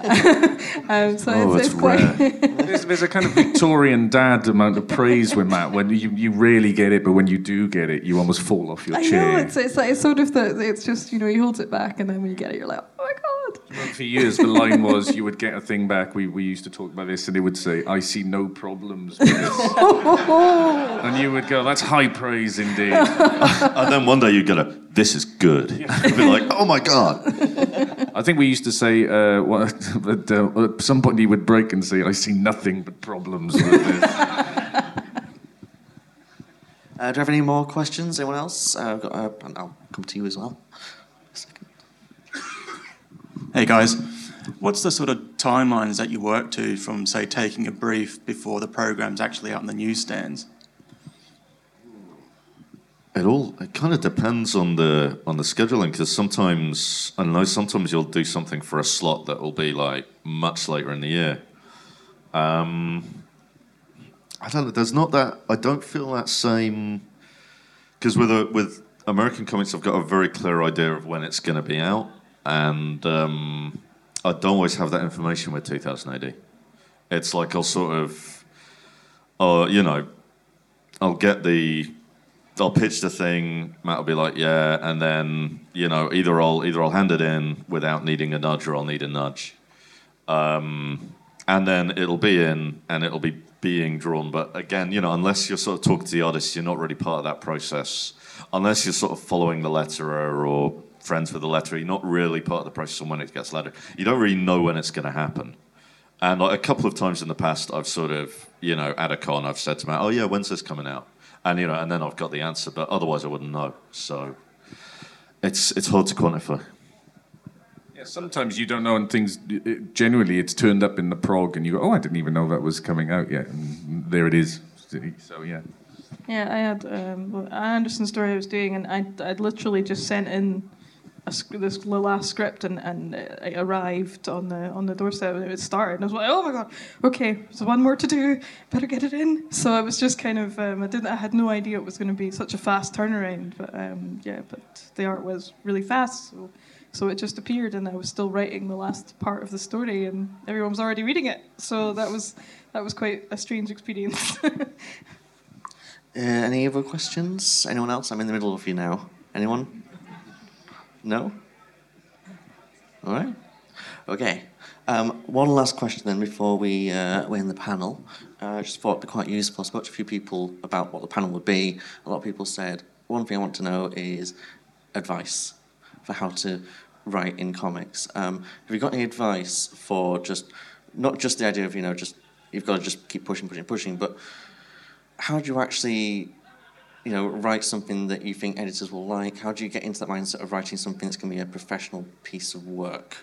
It's quite.
There's a kind of Victorian dad amount of praise with Matt when you really get it, but when you do get it, you almost fall off your chair.
I know it's sort of it's just he holds it back, and then when you get it, you're like, oh my god.
For years, the line was you would get a thing back. We used to talk about this, and it would say, "I see no problems with this," and you would go, "That's high praise indeed."
And then one day you get a, "This is good." You'd be like, "Oh my god."
I think we used to say at some point he would break and say, "I see nothing but problems with this."
Do you have any more questions? Anyone else? I'll come to you as well. A second.
Hey guys, what's the sort of timelines that you work to from, say, taking a brief before the program's actually out in the newsstands?
It kind of depends on the scheduling, because sometimes you'll do something for a slot that will be like much later in the year. I don't know. There's not that. I don't feel that same, because with American comics, I've got a very clear idea of when it's going to be out, and I don't always have that information with 2000 AD. It's like I'll sort of, I'll pitch the thing, Matt will be like, yeah, and then, either I'll hand it in without needing a nudge, or I'll need a nudge. And then it'll be in, and it'll be being drawn. But again, unless you're sort of talking to the artist, you're not really part of that process. Unless you're sort of following the letterer or friends with the letterer, you're not really part of the process on when it gets lettered. You don't really know when it's going to happen. And like a couple of times in the past, I've sort of, at a con, I've said to Matt, oh yeah, when's this coming out? And and then I've got the answer, but otherwise I wouldn't know. So it's hard to quantify.
Yeah, sometimes you don't know, and things genuinely it's turned up in the prog, and you go, "Oh, I didn't even know that was coming out yet," and there it is. So yeah.
Yeah, I had Anderson's story I was doing, and I'd literally just sent in the last script, and it arrived on the doorstep, and it started, and I was like, oh my god, okay, there's one more to do, better get it in. So I was just kind of, I had no idea it was going to be such a fast turnaround, but but the art was really fast, so it just appeared, and I was still writing the last part of the story, and everyone was already reading it. So that was quite a strange experience.
Any other questions? Anyone else? I'm in the middle of you now. Anyone? No? All right. Okay. One last question then before we end the panel. I just thought it'd be quite useful. I spoke to a few people about what the panel would be. A lot of people said, one thing I want to know is advice for how to write in comics. Have you got any advice for not just the idea of, you've got to just keep pushing, but how do you actually write something that you think editors will like? How do you get into that mindset of writing something that's going to be a professional piece of work?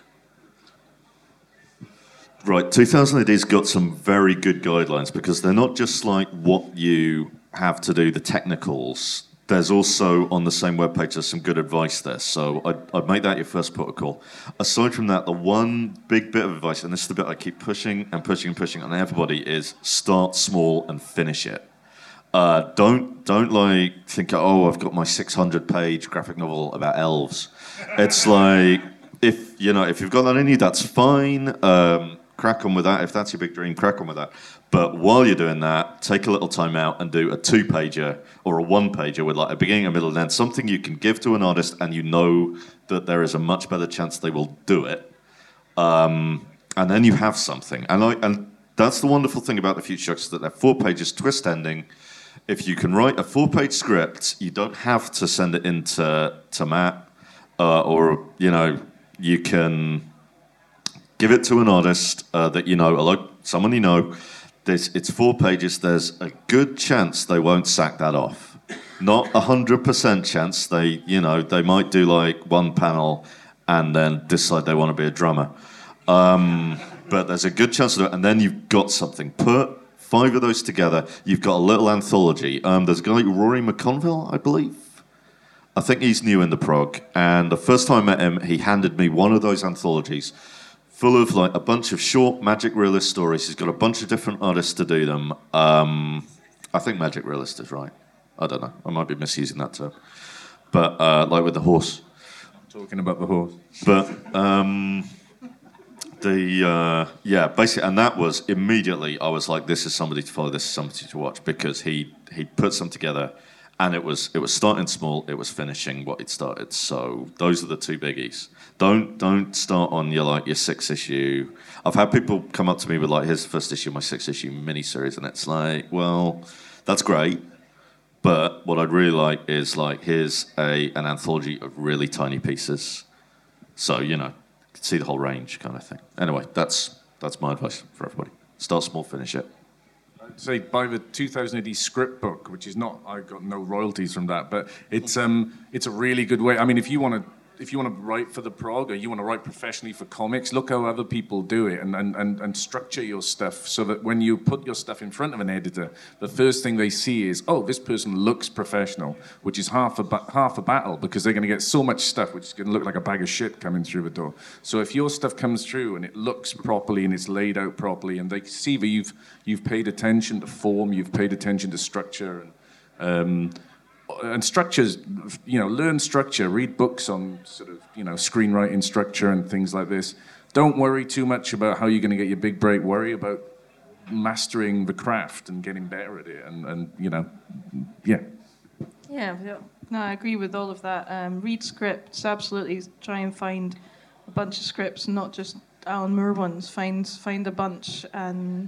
Right, 2000 AD's got some very good guidelines, because they're not just like what you have to do, the technicals. There's also, on the same webpage, there's some good advice there. So I'd make that your first protocol. Aside from that, the one big bit of advice, and this is the bit I keep pushing on everybody, is start small and finish it. Don't think, oh, I've got my 600-page graphic novel about elves. It's like, if you've got that in you, that's fine. crack on with that. If that's your big dream, crack on with that. But while you're doing that, take a little time out and do a 2-pager or a 1-pager with like a beginning, a middle, and end. Something you can give to an artist, and you know that there is a much better chance they will do it. And then you have something. And that's the wonderful thing about the Future Shocks, that they're 4 pages, twist ending. If you can write a 4-page script, you don't have to send it in to Matt, or you can give it to an artist that you know, like someone you know. It's 4 pages. There's a good chance they won't sack that off. Not 100% chance. They might do like 1 panel and then decide they want to be a drummer. But there's a good chance of it, and then you've got something. Put 5 of those together, you've got a little anthology. There's a guy, Rory McConville, I believe. I think he's new in the prog, and the first time I met him, he handed me one of those anthologies full of like a bunch of short magic realist stories. He's got a bunch of different artists to do them. I think magic realist is right. I don't know. I might be misusing that term. But like with the horse.
Talking about the horse.
But basically, and that was immediately, I was like, this is somebody to follow, this is somebody to watch, because he put some together, and it was starting small, it was finishing what he'd started. So those are the 2 biggies. Don't start on your 6th issue. I've had people come up to me with like, here's the first issue of my 6th issue miniseries, and it's like, well, that's great, but what I'd really like is like, here's an anthology of really tiny pieces. So, see the whole range kind of thing. Anyway, that's my advice for everybody. Start small, finish it.
I'd say buy the 2000 AD script book, which is not, I got no royalties from that, but it's a really good way. I mean, if you want to write for the prog, or you want to write professionally for comics, look how other people do it, and structure your stuff so that when you put your stuff in front of an editor, the first thing they see is, oh, this person looks professional, which is half a battle, because they're going to get so much stuff which is going to look like a bag of shit coming through the door. So if your stuff comes through and it looks properly and it's laid out properly, and they see that you've paid attention to form, you've paid attention to structure, and structures, learn structure, read books on sort of, screenwriting structure and things like this. Don't worry too much about how you're going to get your big break. Worry about mastering the craft and getting better at it. Yeah.
Yeah, no, I agree with all of that. Read scripts, absolutely. Try and find a bunch of scripts, not just Alan Moore ones. Find a bunch and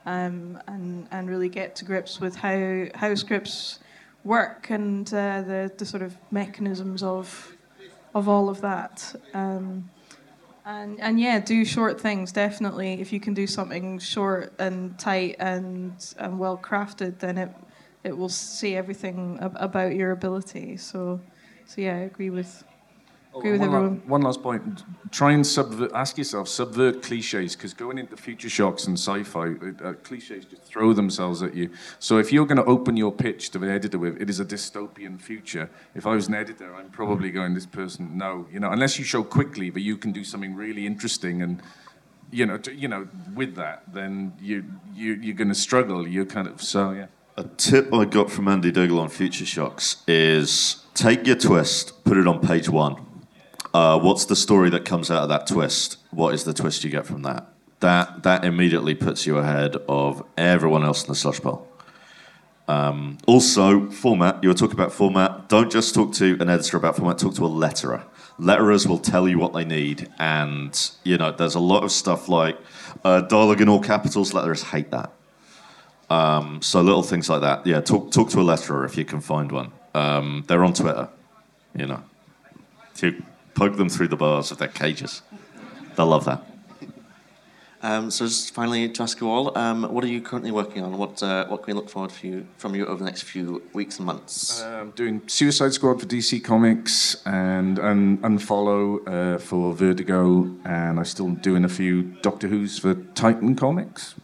really get to grips with how scripts work, and the sort of mechanisms of all of that, and yeah, do short things, definitely. If you can do something short and tight and well crafted, then it will say everything about your ability. So yeah, I agree with everyone.
One last point. Try and subvert cliches, because going into Future Shocks and sci-fi, cliches just throw themselves at you. So if you're going to open your pitch to the editor with, it is a dystopian future, if I was an editor, I'm probably going, this person, no. Unless you show quickly that you can do something really interesting, and, with that, then you're going to struggle. You're kind of, so, yeah.
A tip I got from Andy Dougal on Future Shocks is take your twist, put it on page 1. What's the story that comes out of that twist? What is the twist you get from that? That immediately puts you ahead of everyone else in the slush pile. Also, format. You were talking about format. Don't just talk to an editor about format. Talk to a letterer. Letterers will tell you what they need. And, there's a lot of stuff like dialogue in all capitals. Letterers hate that. So little things like that. Yeah, talk to a letterer if you can find one. They're on Twitter, to poke them through the bars of their cages. They'll love that.
So just finally to ask you all, what are you currently working on? What can we look forward from you over the next few weeks and months?
I'm doing Suicide Squad for DC Comics and Unfollow for Vertigo, and I'm still doing a few Doctor Who's for Titan Comics.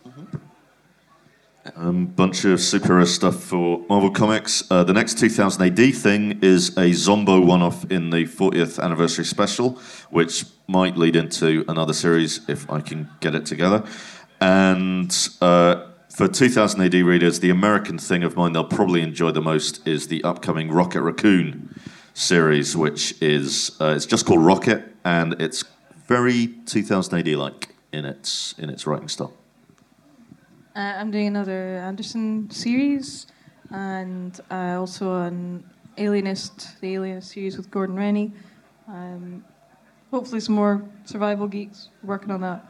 Bunch of superhero stuff for Marvel Comics. The next 2000 AD thing is a Zombo one-off in the 40th anniversary special, which might lead into another series if I can get it together. And for 2000 AD readers, the American thing of mine they'll probably enjoy the most is the upcoming Rocket Raccoon series, which is it's just called Rocket, and it's very 2000 AD-like. in its writing style?
I'm doing another Anderson series, and also an the Alienist series with Gordon Rennie. Hopefully some more Survival Geeks, working on that.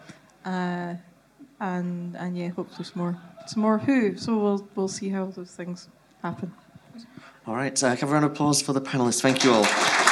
And yeah, hopefully some more Who. So we'll see how those things happen.
All right, can I have a round of applause for the panelists? Thank you all.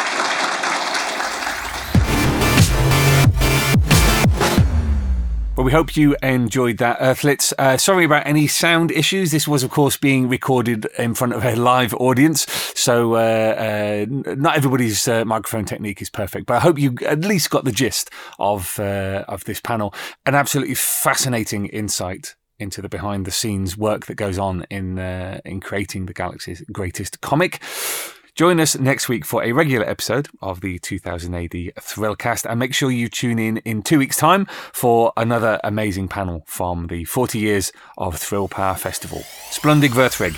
Well, we hope you enjoyed that, Earthlets. Sorry about any sound issues. This was, of course, being recorded in front of a live audience, so not everybody's microphone technique is perfect. But I hope you at least got the gist of this panel. An absolutely fascinating insight into the behind-the-scenes work that goes on in creating the galaxy's greatest comic. Join us next week for a regular episode of the 2000 AD Thrillcast, and make sure you tune in 2 weeks' time for another amazing panel from the 40 Years of Thrill Power Festival. Splundig Verthrig.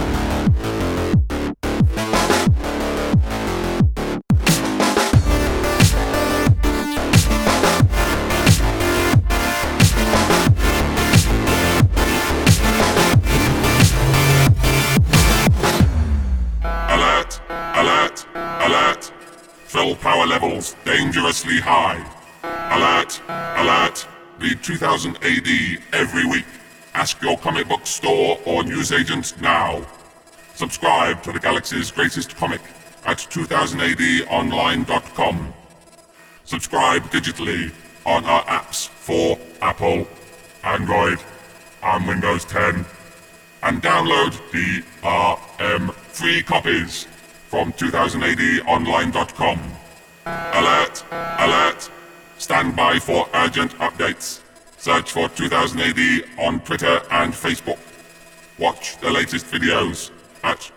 Thrill power levels dangerously high. Alert! Alert! Read 2000 AD every week. Ask your comic book store or newsagent now. Subscribe to the galaxy's greatest comic at 2000ADonline.com. Subscribe digitally on our apps for Apple, Android, and Windows 10. And download DRM free copies from 2000ADonline.com. Alert! Alert! Stand by for urgent updates. Search for 2000 AD on Twitter and Facebook. Watch the latest videos at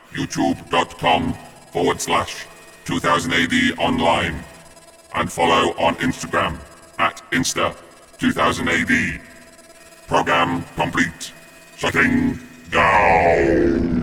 youtube.com/2000 AD online. And follow on Instagram at Insta2000 AD. Program complete. Shutting down.